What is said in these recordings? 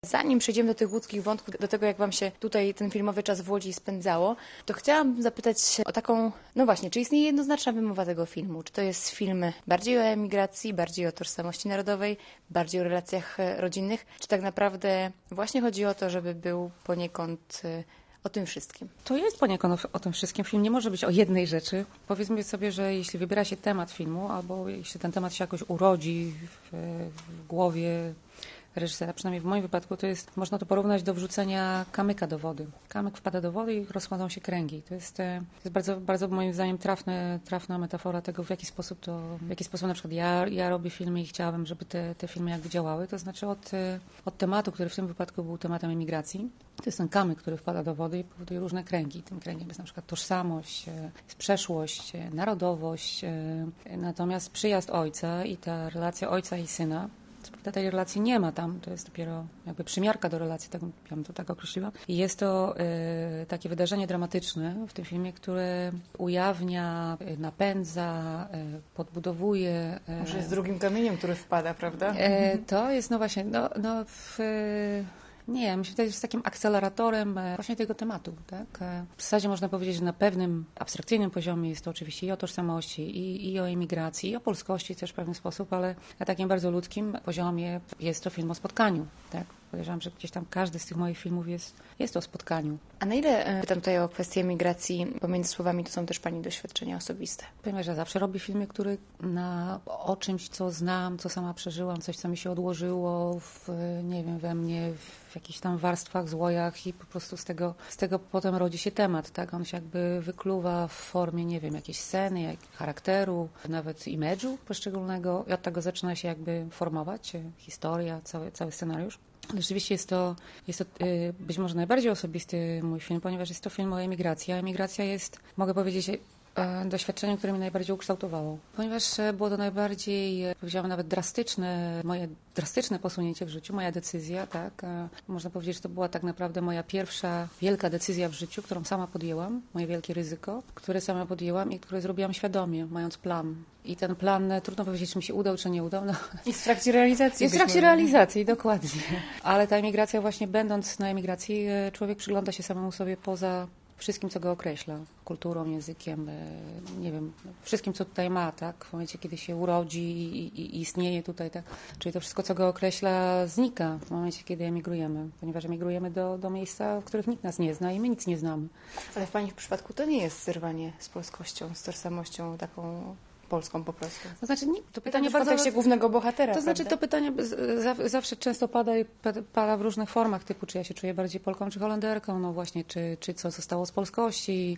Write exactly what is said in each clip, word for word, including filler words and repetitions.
Zanim przejdziemy do tych łódzkich wątków, do tego jak Wam się tutaj ten filmowy czas w Łodzi spędzało, to chciałam zapytać o taką, no właśnie, czy istnieje jednoznaczna wymowa tego filmu? Czy to jest film bardziej o emigracji, bardziej o tożsamości narodowej, bardziej o relacjach rodzinnych? Czy tak naprawdę właśnie chodzi o to, żeby był poniekąd o tym wszystkim? To jest poniekąd o, o tym wszystkim. Film nie może być o jednej rzeczy. Powiedzmy sobie, że jeśli wybiera się temat filmu, albo jeśli ten temat się jakoś urodzi w, w głowie reżysera, przynajmniej w moim wypadku, to jest, można to porównać do wrzucenia kamyka do wody. Kamyk wpada do wody i rozkładą się kręgi. To jest, to jest bardzo, bardzo moim zdaniem trafne, trafna metafora tego, w jaki sposób to, w jaki sposób na przykład ja, ja robię filmy i chciałabym, żeby te, te filmy jakby działały. To znaczy od, od tematu, który w tym wypadku był tematem emigracji. To jest ten kamyk, który wpada do wody i powoduje różne kręgi. Tym kręgiem jest na przykład tożsamość, jest przeszłość, narodowość. Natomiast przyjazd ojca i ta relacja ojca i syna, co prawda tej relacji nie ma tam, to jest dopiero jakby przymiarka do relacji, tak ja bym to tak określiła. I jest to y, takie wydarzenie dramatyczne w tym filmie, które ujawnia, y, napędza, y, podbudowuje. Y, Może jest drugim kamieniem, który wpada, prawda? Y, to jest no właśnie, no, no w... Y, Nie, myślę, że jest takim akceleratorem właśnie tego tematu. Tak? W zasadzie można powiedzieć, że na pewnym abstrakcyjnym poziomie jest to oczywiście i o tożsamości, i, i o emigracji, i o polskości też w pewien sposób, ale na takim bardzo ludzkim poziomie jest to film o spotkaniu. Tak? Podejrzewam, że gdzieś tam każdy z tych moich filmów jest, jest o spotkaniu. A na ile, pytam tutaj o kwestię emigracji, pomiędzy słowami, to są też Pani doświadczenia osobiste? Powiem, że zawsze robię filmy, które na, o czymś, co znam, co sama przeżyłam, coś, co mi się odłożyło w, nie wiem, we mnie, w jakichś tam warstwach, złojach i po prostu z tego, z tego potem rodzi się temat, tak? On się jakby wykluwa w formie, nie wiem, jakiejś sceny, jak charakteru, nawet image'u poszczególnego i od tego zaczyna się jakby formować historia, cały, cały scenariusz. Rzeczywiście jest to, jest to yy, być może najbardziej osobisty mój film, ponieważ jest to film o emigracji, a emigracja jest, mogę powiedzieć, doświadczeniem, które mnie najbardziej ukształtowało. Ponieważ było to najbardziej, powiedziałam nawet drastyczne, moje drastyczne posunięcie w życiu, moja decyzja, tak. Można powiedzieć, że to była tak naprawdę moja pierwsza wielka decyzja w życiu, którą sama podjęłam, moje wielkie ryzyko, które sama podjęłam i które zrobiłam świadomie, mając plan. I ten plan, trudno powiedzieć, czy mi się udał, czy nie udał. No. I w trakcie realizacji. Jest w trakcie realizacji, dokładnie. Ale ta emigracja, właśnie będąc na emigracji, człowiek przygląda się samemu sobie poza wszystkim, co go określa, kulturą, językiem, nie wiem, wszystkim, co tutaj ma, tak? W momencie, kiedy się urodzi i, i, i istnieje tutaj, tak? Czyli to wszystko, co go określa, znika w momencie, kiedy emigrujemy, ponieważ emigrujemy do, do miejsca, w których nikt nas nie zna i my nic nie znamy. Ale w Pani przypadku to nie jest zerwanie z polskością, z tożsamością taką polską po prostu. To znaczy, nie, to pytanie w kontekście bardzo... głównego bohatera, To znaczy, prawda? to pytanie zawsze często pada i pada w różnych formach, typu czy ja się czuję bardziej Polką czy Holenderką, no właśnie, czy, czy co zostało z polskości.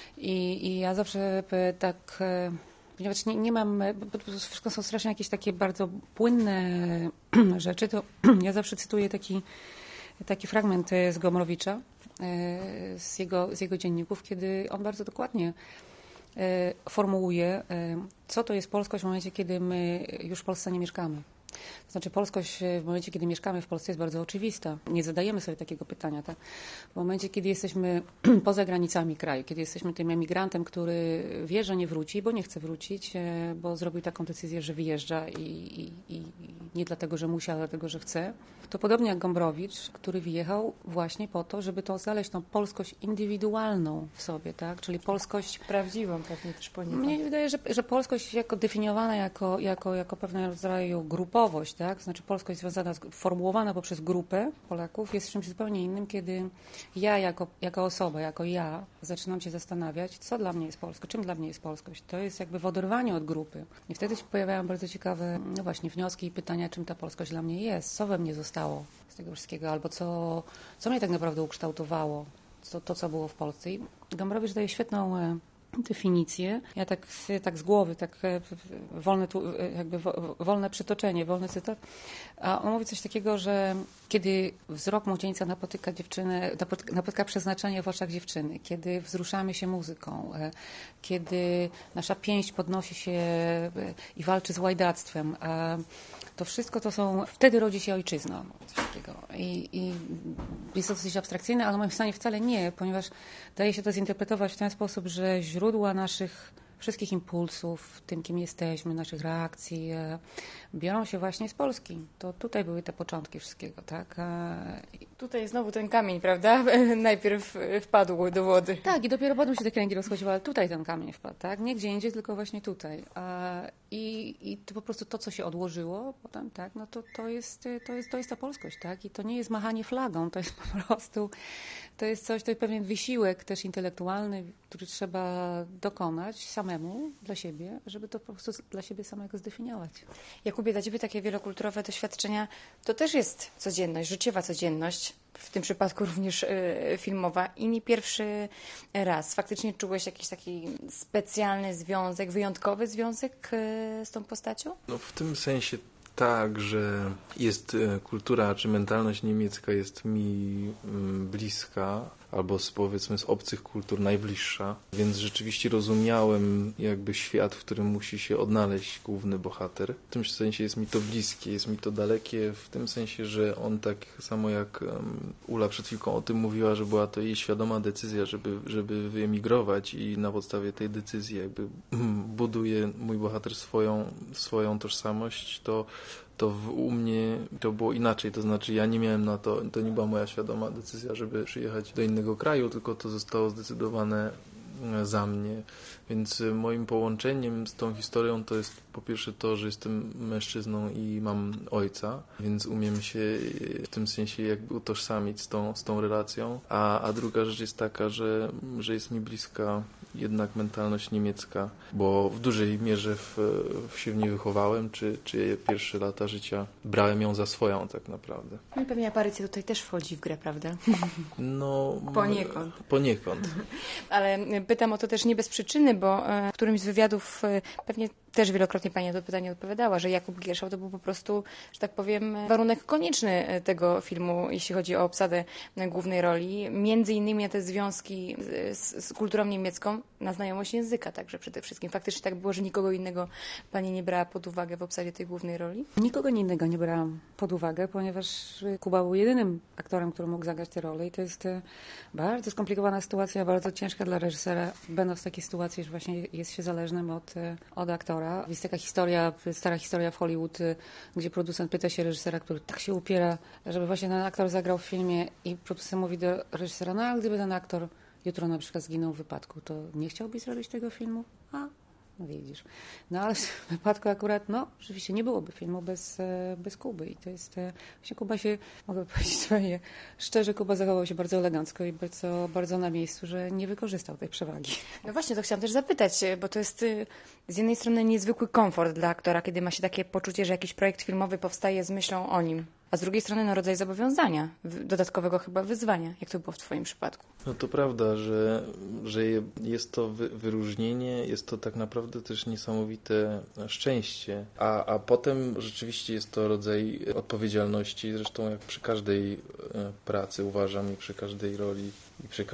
I, i ja zawsze tak, ponieważ nie, nie mam, bo to wszystko są strasznie jakieś takie bardzo płynne rzeczy, to ja zawsze cytuję taki, taki fragment z Gombrowicza, z jego, z jego dzienników, kiedy on bardzo dokładnie formułuje, co to jest polskość w momencie, kiedy my już w Polsce nie mieszkamy. To znaczy polskość w momencie, kiedy mieszkamy w Polsce jest bardzo oczywista. Nie zadajemy sobie takiego pytania. Tak? W momencie, kiedy jesteśmy poza granicami kraju, kiedy jesteśmy tym emigrantem, który wie, że nie wróci, bo nie chce wrócić, bo zrobił taką decyzję, że wyjeżdża i, i, i nie dlatego, że musi, ale dlatego, że chce, to podobnie jak Gombrowicz, który wyjechał właśnie po to, żeby to znaleźć tą polskość indywidualną w sobie, tak? Czyli polskość... Prawdziwą pewnie też poniekąd. Mnie wydaje, że, że polskość jako definiowana jako, jako, jako pewnego rodzaju grupowość, tak? Znaczy polskość związana, formułowana poprzez grupę Polaków jest czymś zupełnie innym, kiedy ja jako, jako osoba, jako ja zaczynam się zastanawiać, co dla mnie jest polskość, czym dla mnie jest polskość. To jest jakby w oderwaniu od grupy. I wtedy się pojawiają bardzo ciekawe, no właśnie, wnioski i pytania, czym ta polskość dla mnie jest, co we mnie zostało z tego wszystkiego, albo co, co mnie tak naprawdę ukształtowało, co, to, co było w Polsce. I Gombrowicz daje świetną definicję. Ja tak, tak z głowy, tak wolne, jakby wolne przytoczenie, wolny cytat. A on mówi coś takiego, że kiedy wzrok młodzieńca napotyka dziewczynę, napotyka przeznaczenie w oczach dziewczyny, kiedy wzruszamy się muzyką, kiedy nasza pięść podnosi się i walczy z łajdactwem, to wszystko to są, wtedy rodzi się ojczyzna. Coś takiego. I, I jest to dosyć abstrakcyjne, ale moim zdaniem wcale nie, ponieważ daje się to zinterpretować w ten sposób, że źródła naszych wszystkich impulsów, tym kim jesteśmy, naszych reakcji, e, biorą się właśnie z Polski. To tutaj były te początki wszystkiego, tak? E, Tutaj znowu ten kamień, prawda? Najpierw wpadł do wody. Tak, i dopiero potem się te kręgi rozchodziły, ale tutaj ten kamień wpadł, tak? Nie gdzie indziej, tylko właśnie tutaj. E, I, i to po prostu to, co się odłożyło potem, tak? No to, to, jest, to, jest, to jest ta polskość, tak? I to nie jest machanie flagą, to jest po prostu, to jest coś, to jest pewien wysiłek też intelektualny, który trzeba dokonać samemu, dla siebie, żeby to po prostu dla siebie samego zdefiniować. Jakubie, dla Ciebie takie wielokulturowe doświadczenia to też jest codzienność, życiowa codzienność, w tym przypadku również y, filmowa i nie pierwszy raz. Faktycznie czułeś jakiś taki specjalny związek, wyjątkowy związek y, z tą postacią? No w tym sensie tak, że jest kultura czy mentalność niemiecka jest mi bliska, albo z, powiedzmy z obcych kultur najbliższa, więc rzeczywiście rozumiałem jakby świat, w którym musi się odnaleźć główny bohater. W tym sensie jest mi to bliskie, jest mi to dalekie, w tym sensie, że on tak samo jak um, Ula przed chwilką o tym mówiła, że była to jej świadoma decyzja, żeby, żeby wyemigrować i na podstawie tej decyzji jakby buduje mój bohater swoją, swoją tożsamość, to to w, u mnie to było inaczej, to znaczy ja nie miałem na to, to nie była moja świadoma decyzja, żeby przyjechać do innego kraju, tylko to zostało zdecydowane za mnie, więc moim połączeniem z tą historią to jest po pierwsze to, że jestem mężczyzną i mam ojca, więc umiem się w tym sensie jakby utożsamić z tą, z tą relacją, a, a druga rzecz jest taka, że, że jest mi bliska jednak mentalność niemiecka, bo w dużej mierze w, w się w niej wychowałem, czy, czy pierwsze lata życia brałem ją za swoją tak naprawdę. No i pewnie aparycja tutaj też wchodzi w grę, prawda? No... Poniekąd. Poniekąd. Ale pytam o to też nie bez przyczyny, bo w którymś z wywiadów pewnie też wielokrotnie Pani na to pytanie odpowiadała, że Jakub Gierszał to był po prostu, że tak powiem, warunek konieczny tego filmu, jeśli chodzi o obsadę głównej roli. Między innymi na te związki z, z kulturą niemiecką, na znajomość języka także przede wszystkim. Faktycznie tak było, że nikogo innego Pani nie brała pod uwagę w obsadzie tej głównej roli? Nikogo innego nie brałam pod uwagę, ponieważ Kuba był jedynym aktorem, który mógł zagrać tę rolę i to jest bardzo skomplikowana sytuacja, bardzo ciężka dla reżysera, będąc w takiej sytuacji, że właśnie jest się zależnym od, od aktora. Jest taka historia, stara historia w Hollywood, gdzie producent pyta się reżysera, który tak się upiera, żeby właśnie ten aktor zagrał w filmie i producent mówi do reżysera, no a gdyby ten aktor jutro na przykład zginął w wypadku, to nie chciałbyś zrobić tego filmu? A, no widzisz. No ale w wypadku akurat, no rzeczywiście nie byłoby filmu bez, bez Kuby i to jest, właśnie Kuba się, mogę powiedzieć zupełnie szczerze, Kuba zachował się bardzo elegancko i bardzo, bardzo na miejscu, że nie wykorzystał tej przewagi. No właśnie, to chciałam też zapytać, bo to jest z jednej strony niezwykły komfort dla aktora, kiedy ma się takie poczucie, że jakiś projekt filmowy powstaje z myślą o nim. A z drugiej strony no, rodzaj zobowiązania, dodatkowego chyba wyzwania. Jak to było w Twoim przypadku? No to prawda, że, że jest to wy, wyróżnienie, jest to tak naprawdę też niesamowite szczęście, a, a potem rzeczywiście jest to rodzaj odpowiedzialności, zresztą jak przy każdej pracy uważam i przy każdej roli i przy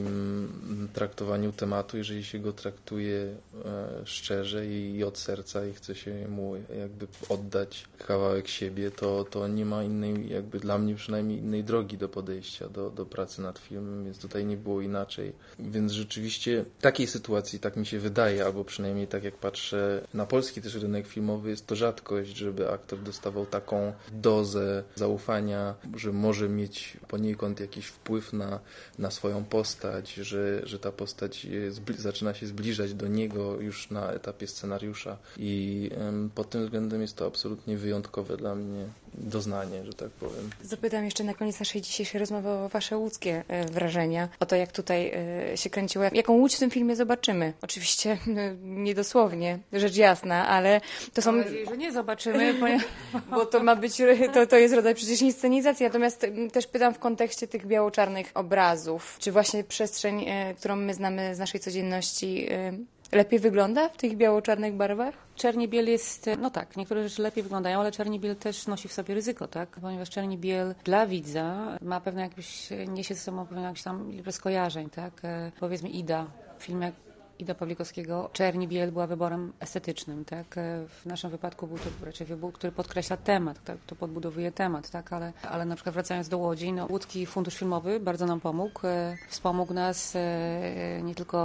każdym traktowaniu tematu, jeżeli się go traktuje szczerze i od serca i chce się mu jakby oddać kawałek siebie, to, to nie ma innej, jakby dla mnie przynajmniej innej drogi do podejścia do, do pracy nad filmem, więc tutaj nie było inaczej. Więc rzeczywiście w takiej sytuacji, tak mi się wydaje, albo przynajmniej tak jak patrzę na polski też rynek filmowy, jest to rzadkość, żeby aktor dostawał taką dozę zaufania, że może mieć poniekąd jakiś wpływ na, na swoją postać, że, że ta postać zbli- zaczyna się zbliżać do niego już na etapie scenariusza i um, pod tym względem jest to absolutnie wyjątkowe dla mnie doznanie, że tak powiem. Zapytam jeszcze na koniec naszej dzisiejszej rozmowy o Wasze łódzkie wrażenia, o to jak tutaj się kręciło. Jaką Łódź w tym filmie zobaczymy? Oczywiście niedosłownie, rzecz jasna, ale to są... Mam nadzieję, że nie zobaczymy, ponieważ... bo to ma być, to, to jest rodzaj przecież inscenizacji, natomiast też pytam w kontekście tych biało-czarnych obrazów, czy właśnie przestrzeń, którą my znamy z naszej codzienności, lepiej wygląda w tych biało-czarnych barwach? Czerni biel jest, no tak, niektóre rzeczy lepiej wyglądają, ale czerni biel też nosi w sobie ryzyko, tak? Ponieważ czerni biel dla widza ma pewne jakieś, niesie ze sobą pewne jakieś tam liczbę skojarzeń, tak? Powiedzmy Ida, w filmie Ida Pawlikowskiego czerni biel była wyborem estetycznym, tak? W naszym wypadku był to raczej wybór, który podkreśla temat, tak? To podbudowuje temat, tak? Ale, ale na przykład wracając do Łodzi, no, Łódzki Fundusz Filmowy bardzo nam pomógł. Wspomógł nas nie tylko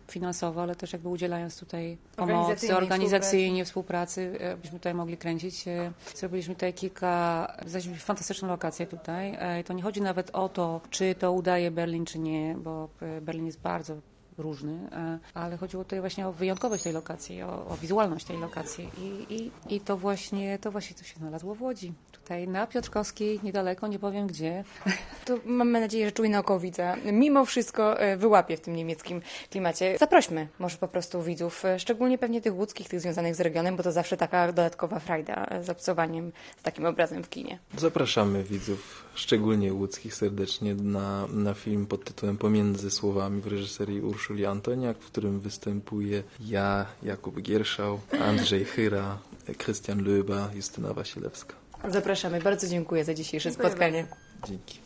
finansowo, ale też jakby udzielając tutaj Organizacyjnej pomocy, organizacyjnie, współpracy, e, byśmy tutaj mogli kręcić. E, Zrobiliśmy tutaj kilka, znaleźliśmy fantastyczną lokację tutaj. E, To nie chodzi nawet o to, czy to udaje Berlin, czy nie, bo e, Berlin jest bardzo różny, e, ale chodziło tutaj właśnie o wyjątkowość tej lokacji, o, o wizualność tej lokacji i, i, i to właśnie to właśnie to się znalazło w Łodzi. Tutaj na Piotrkowskiej, niedaleko, nie powiem gdzie. To mamy nadzieję, że czujny okowidza mimo wszystko e, wyłapie w tym niemieckim klimacie. Zaprośmy może po prostu widzów, e, szczególnie pewnie tych łódzkich, tych związanych z regionem, bo to zawsze taka dodatkowa frajda e, z obcowaniem z takim obrazem w kinie. Zapraszamy widzów, szczególnie łódzkich, serdecznie na, na film pod tytułem Pomiędzy słowami w reżyserii Urszuli Antoniak, w którym występuje ja, Jakub Gierszał, Andrzej Chyra, Krystian Löber, Justyna Wasilewska. Zapraszamy. Bardzo dziękuję za dzisiejsze Dziękuję spotkanie. Dzięki.